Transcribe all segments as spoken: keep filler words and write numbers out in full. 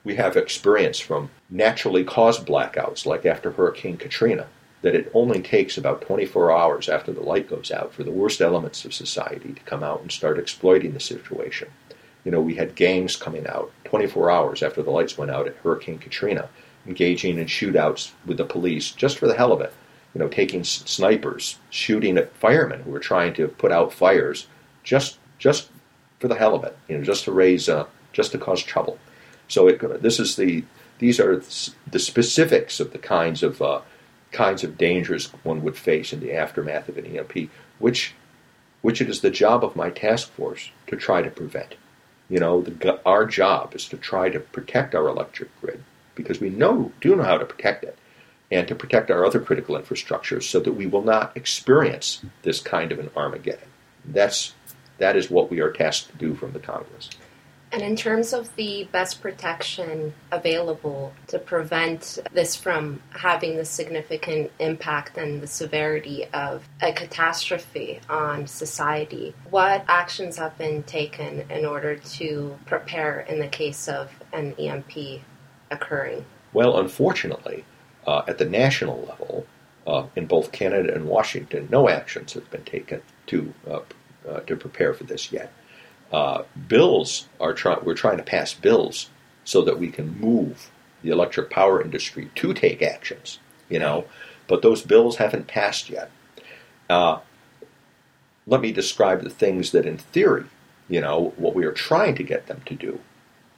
we have experience from naturally caused blackouts, like after Hurricane Katrina, that it only takes about twenty-four hours after the light goes out for the worst elements of society to come out and start exploiting the situation. You know, we had gangs coming out twenty-four hours after the lights went out at Hurricane Katrina, engaging in shootouts with the police just for the hell of it. You know, taking snipers, shooting at firemen who were trying to put out fires just just for the hell of it. You know, just to raise, uh, just to cause trouble. So it, this is the these are the specifics of the kinds of uh, kinds of dangers one would face in the aftermath of an E M P, which which it is the job of my task force to try to prevent. You know, the, our job is to try to protect our electric grid because we know do know how to protect it, and to protect our other critical infrastructures so that we will not experience this kind of an Armageddon. That's that is what we are tasked to do from the Congress. And in terms of the best protection available to prevent this from having the significant impact and the severity of a catastrophe on society, what actions have been taken in order to prepare in the case of an E M P occurring? Well, unfortunately, uh, at the national level, uh, in both Canada and Washington, no actions have been taken to uh, uh, to prepare for this yet. Uh, bills are trying. We're trying to pass bills so that we can move the electric power industry to take actions. You know, but those bills haven't passed yet. Uh, let me describe the things that, in theory, you know, what we are trying to get them to do.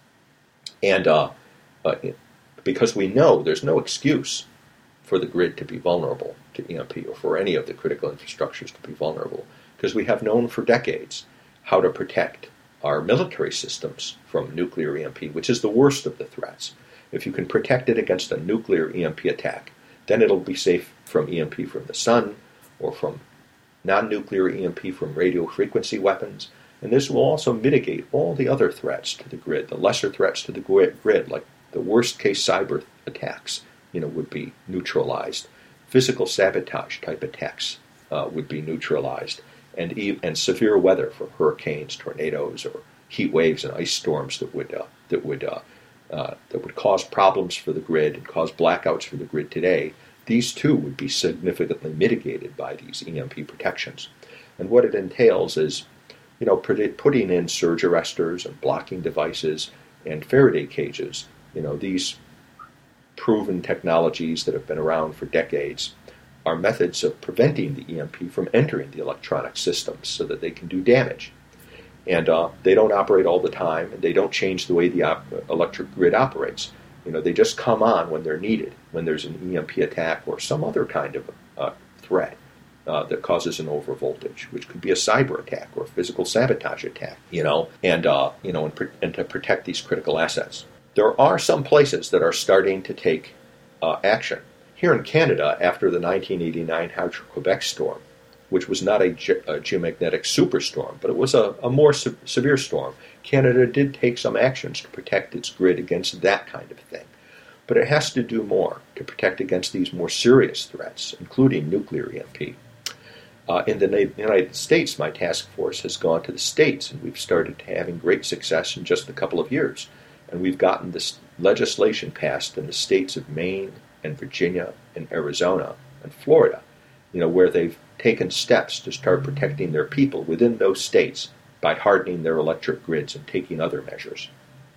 And uh, uh, because we know there's no excuse for the grid to be vulnerable to E M P or for any of the critical infrastructures to be vulnerable, because we have known for decades how to protect our military systems from nuclear E M P, which is the worst of the threats. If you can protect it against a nuclear E M P attack, then it'll be safe from E M P from the sun or from non-nuclear E M P from radio frequency weapons. And this will also mitigate all the other threats to the grid, the lesser threats to the grid, like the worst-case cyber attacks, you know, would be neutralized. Physical sabotage type attacks uh, would be neutralized. And, and severe weather for hurricanes, tornadoes, or heat waves and ice storms that would uh, that would uh, uh, that would cause problems for the grid and cause blackouts for the grid today. These too would be significantly mitigated by these E M P protections. And what it entails is, you know, putting in surge arresters and blocking devices and Faraday cages. You know, these proven technologies that have been around for decades are methods of preventing the E M P from entering the electronic systems so that they can do damage. And uh, they don't operate all the time, and they don't change the way the op- electric grid operates. You know, they just come on when they're needed, when there's an E M P attack or some other kind of uh, threat uh, that causes an overvoltage, which could be a cyber attack or a physical sabotage attack, you know, and, uh, you know, and, pr- and to protect these critical assets. There are some places that are starting to take uh, action. Here in Canada, after the nineteen eighty-nine Hydro-Quebec storm, which was not a, ge- a geomagnetic superstorm, but it was a, a more se- severe storm, Canada did take some actions to protect its grid against that kind of thing. But it has to do more to protect against these more serious threats, including nuclear E M P. Uh, in the Na- United States, my task force has gone to the states, and we've started having great success in just a couple of years. And we've gotten this legislation passed in the states of Maine and Virginia and Arizona and Florida, you know, where they've taken steps to start protecting their people within those states by hardening their electric grids and taking other measures.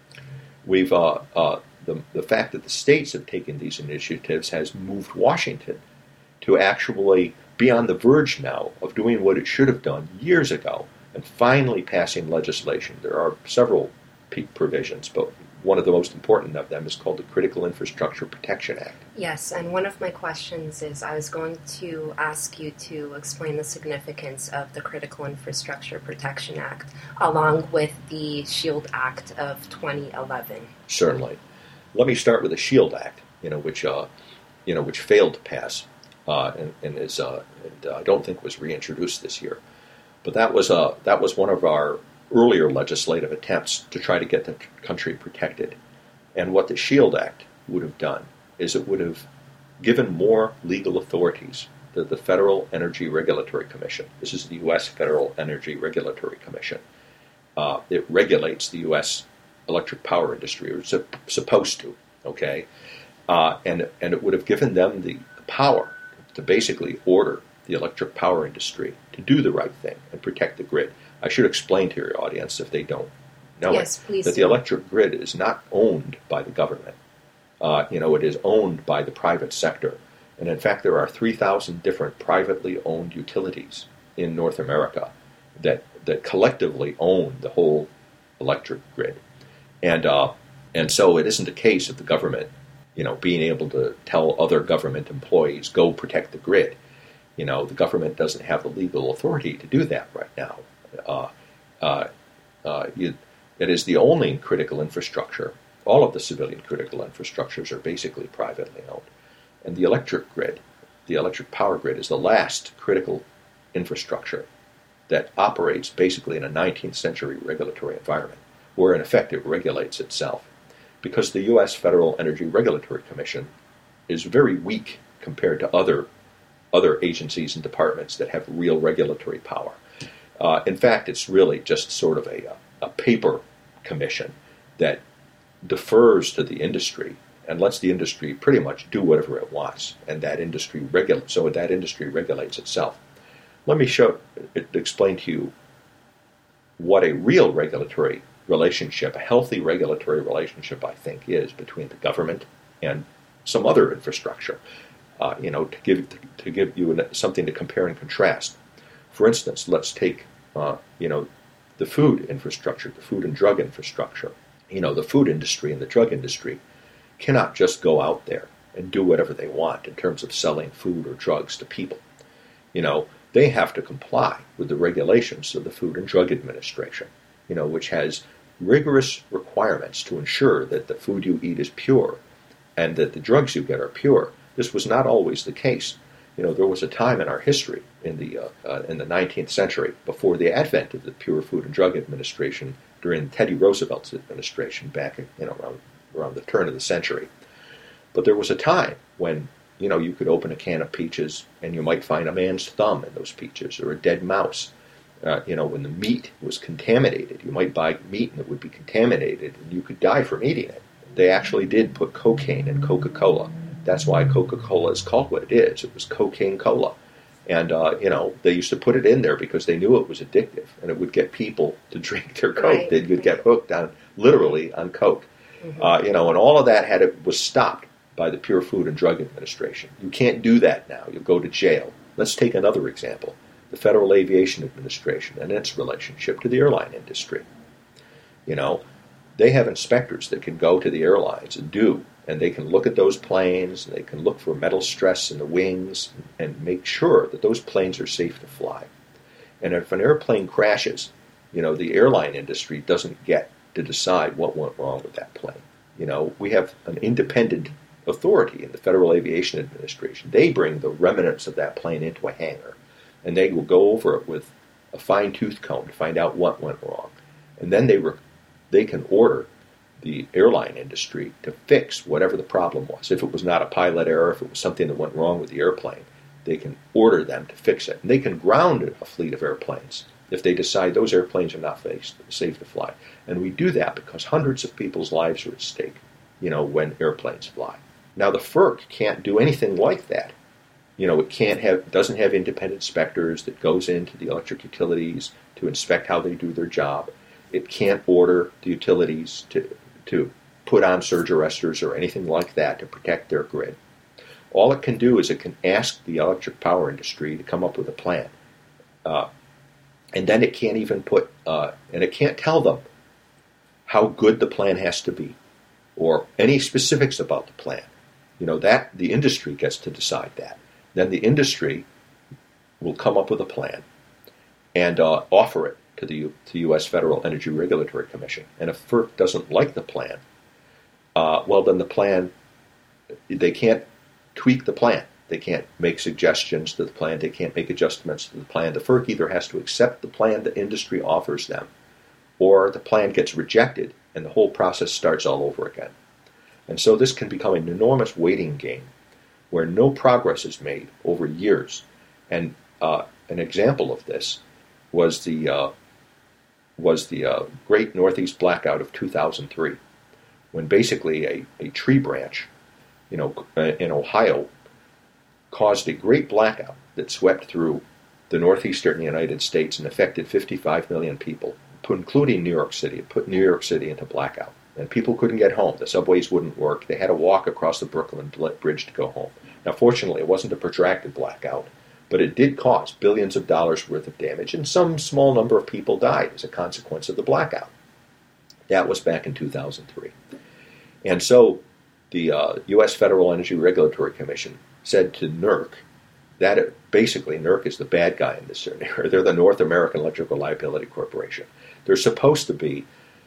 We've uh, uh, the the fact that the states have taken these initiatives has moved Washington to actually be on the verge now of doing what it should have done years ago and finally passing legislation. There are several peak provisions, but one of the most important of them is called the Critical Infrastructure Protection Act. Yes, and one of my questions is I was going to ask you to explain the significance of the Critical Infrastructure Protection Act along with the SHIELD Act of twenty eleven. Certainly. Let me start with the SHIELD Act, you know, which uh, you know, which failed to pass uh, and, and is uh, and, uh, I don't think was reintroduced this year. But that was uh, that was one of our earlier legislative attempts to try to get the country protected. And what the SHIELD Act would have done is it would have given more legal authorities to the Federal Energy Regulatory Commission. This is the U S Federal Energy Regulatory Commission. Uh, it regulates the U S electric power industry, or su- supposed to, okay? Uh, and, and it would have given them the power to basically order the electric power industry to do the right thing and protect the grid. I should explain to your audience, if they don't know yes, it, please that do. the electric grid is not owned by the government. Uh, you know, it is owned by the private sector. And in fact, there are three thousand different privately owned utilities in North America that, that collectively own the whole electric grid. And, uh, and so it isn't a case of the government, you know, being able to tell other government employees, go protect the grid. You know, the government doesn't have the legal authority to do that right now. Uh, uh, uh, you, it is the only critical infrastructure. All of the civilian critical infrastructures are basically privately owned. And the electric grid, the electric power grid, is the last critical infrastructure that operates basically in a nineteenth century regulatory environment, where in effect it regulates itself. Because the U S Federal Energy Regulatory Commission is very weak compared to other other agencies and departments that have real regulatory power. Uh, in fact, it's really just sort of a, a paper commission that defers to the industry and lets the industry pretty much do whatever it wants, and that industry regul- so that industry regulates itself. Let me show, explain to you what a real regulatory relationship, a healthy regulatory relationship, I think, is between the government and some other infrastructure. Uh, you know, to give to, to give you an, something to compare and contrast. For instance, let's take uh, you know the food infrastructure, the food and drug infrastructure. You know, the food industry and the drug industry cannot just go out there and do whatever they want in terms of selling food or drugs to people. You know, they have to comply with the regulations of the Food and Drug Administration, you know, which has rigorous requirements to ensure that the food you eat is pure and that the drugs you get are pure. This was not always the case. You know, there was a time in our history, in the uh, uh, in the nineteenth century, before the advent of the Pure Food and Drug Administration, during Teddy Roosevelt's administration back, you know, around around the turn of the century. But there was a time when, you know, you could open a can of peaches and you might find a man's thumb in those peaches, or a dead mouse. Uh, you know, when the meat was contaminated, you might buy meat and it would be contaminated, and you could die from eating it. They actually did put cocaine in Coca-Cola. That's why Coca-Cola is called what it is. It was cocaine cola. And, uh, you know, they used to put it in there because they knew it was addictive, and it would get people to drink their Coke. Right. They would get hooked on, literally, on Coke. Mm-hmm. Uh, you know, and all of that had it was stopped by the Pure Food and Drug Administration. You can't do that now. You'll go to jail. Let's take another example. The Federal Aviation Administration and its relationship to the airline industry. You know, they have inspectors that can go to the airlines and do, and they can look at those planes, and they can look for metal stress in the wings and make sure that those planes are safe to fly. And if an airplane crashes, you know, the airline industry doesn't get to decide what went wrong with that plane. You know, we have an independent authority in the Federal Aviation Administration. They bring the remnants of that plane into a hangar, and they will go over it with a fine-tooth comb to find out what went wrong. And then they re- they can order the airline industry to fix whatever the problem was. If it was not a pilot error, if it was something that went wrong with the airplane, they can order them to fix it. And they can ground a fleet of airplanes if they decide those airplanes are not safe to fly. And we do that because hundreds of people's lives are at stake, you know, when airplanes fly. Now, the F E R C can't do anything like that. You know, it can't have, doesn't have independent inspectors that goes into the electric utilities to inspect how they do their job. It can't order the utilities to to put on surge arresters or anything like that to protect their grid. All it can do is it can ask the electric power industry to come up with a plan. Uh, and then it can't even put, uh, and it can't tell them how good the plan has to be or any specifics about the plan. You know, that the industry gets to decide that. Then the industry will come up with a plan and uh, offer it to the U- to U S Federal Energy Regulatory Commission. And if F E R C doesn't like the plan, uh, well, then the plan, they can't tweak the plan. They can't make suggestions to the plan. They can't make adjustments to the plan. The F E R C either has to accept the plan the industry offers them, or the plan gets rejected and the whole process starts all over again. And so this can become an enormous waiting game where no progress is made over years. And uh, an example of this was the uh, was the uh, Great Northeast Blackout of two thousand three, when basically a, a tree branch, you know, in Ohio, caused a great blackout that swept through the northeastern United States and affected fifty-five million people, including New York City. It put New York City into blackout. And people couldn't get home. The subways wouldn't work. They had to walk across the Brooklyn Bridge to go home. Now, fortunately, it wasn't a protracted blackout, but it did cause billions of dollars worth of damage, and some small number of people died as a consequence of the blackout. That was back in two thousand three. And so the uh, U S Federal Energy Regulatory Commission said to NERC that it, basically NERC is the bad guy in this scenario. They're the North American Electrical Liability Corporation. They're supposed to be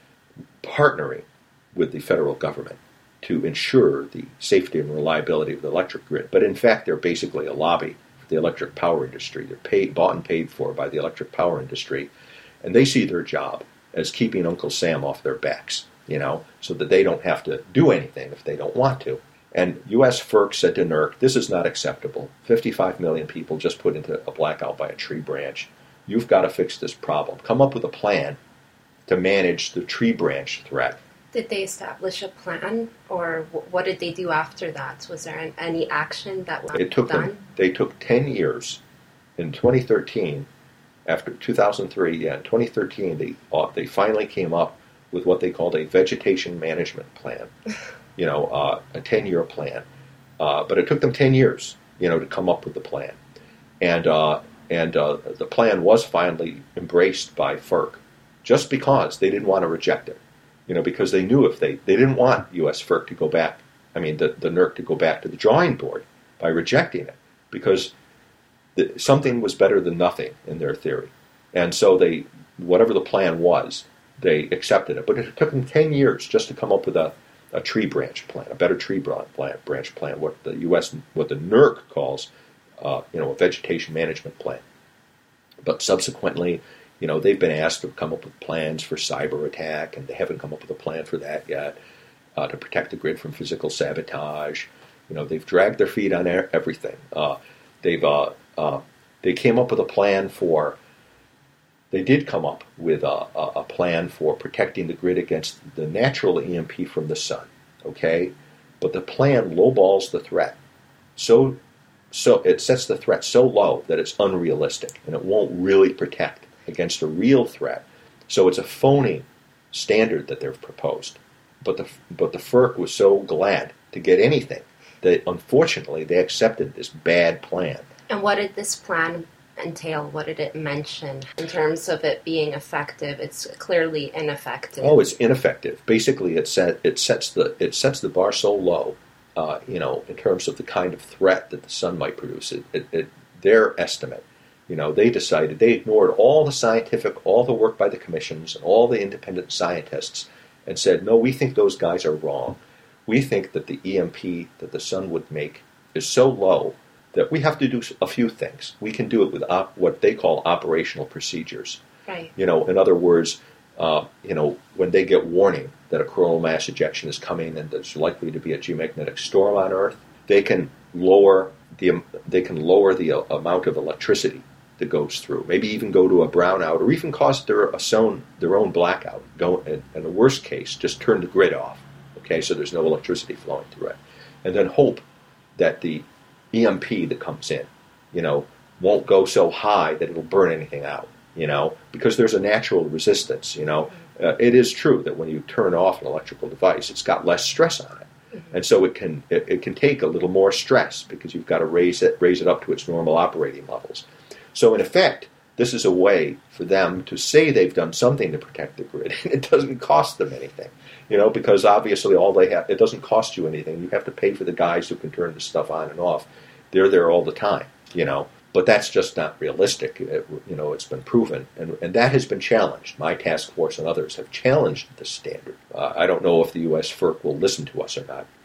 partnering with the federal government to ensure the safety and reliability of the electric grid. But in fact, they're basically a lobby for the electric power industry. They're paid, bought and paid for by the electric power industry. And they see their job as keeping Uncle Sam off their backs, you know, so that they don't have to do anything if they don't want to. And U S FERC said to NERC, this is not acceptable. fifty-five million people just put into a blackout by a tree branch. You've got to fix this problem. Come up with a plan to manage the tree branch threat. Did they establish a plan, or what did they do after that? Was there any action that was it took done? Them, they took ten years. In twenty thirteen, after two thousand three, yeah, in twenty thirteen, they uh, they finally came up with what they called a vegetation management plan. You know, uh, a ten-year plan. Uh, but it took them ten years, you know, to come up with the plan. And uh, and uh, the plan was finally embraced by FERC, just because they didn't want to reject it. You know, because they knew if they, they didn't want U S FERC to go back, I mean, the, the NERC to go back to the drawing board by rejecting it, because the, something was better than nothing in their theory. And so they, whatever the plan was, they accepted it. But it took them ten years just to come up with a, a tree branch plan, a better tree branch plan, what the U S, what the NERC calls, uh, you know, a vegetation management plan. But subsequently, you know, they've been asked to come up with plans for cyber attack, and they haven't come up with a plan for that yet, uh, to protect the grid from physical sabotage. You know, they've dragged their feet on everything. Uh, they've uh, uh, they came up with a plan for. They did come up with a, a plan for protecting the grid against the natural E M P from the sun. Okay, but the plan lowballs the threat. So, so it sets the threat so low that it's unrealistic, and it won't really protect against a real threat. So it's a phony standard that they've proposed. But the but the FERC was so glad to get anything that unfortunately they accepted this bad plan. And what did this plan entail? What did it mention in terms of it being effective? It's clearly ineffective. Oh, it's ineffective. Basically, it set it sets the it sets the bar so low, uh, you know, in terms of the kind of threat that the sun might produce. It, it, it their estimate. You know, they decided, they ignored all the scientific, all the work by the commissions, and all the independent scientists, and said, no, we think those guys are wrong. We think that the E M P that the sun would make is so low that we have to do a few things. We can do it with op- what they call operational procedures. Right. You know, in other words, uh, you know, when they get warning that a coronal mass ejection is coming and there's likely to be a geomagnetic storm on Earth, they can lower the they can lower the uh, amount of electricity that goes through, maybe even go to a brownout, or even cause their, a own, their own blackout. Go, in, in the worst case, just turn the grid off, okay, so there's no electricity flowing through it. And then hope that the E M P that comes in, you know, won't go so high that it'll burn anything out, you know, because there's a natural resistance, you know. Uh, it is true that when you turn off an electrical device, it's got less stress on it. And so it can it, it can take a little more stress because you've got to raise it raise it up to its normal operating levels. So in effect, this is a way for them to say they've done something to protect the grid, and it doesn't cost them anything, you know, because obviously all they have, it doesn't cost you anything. You have to pay for the guys who can turn this stuff on and off. They're there all the time, you know, but that's just not realistic. It, you know, it's been proven, and, and that has been challenged. My task force and others have challenged this standard. Uh, I don't know if the U S FERC will listen to us or not.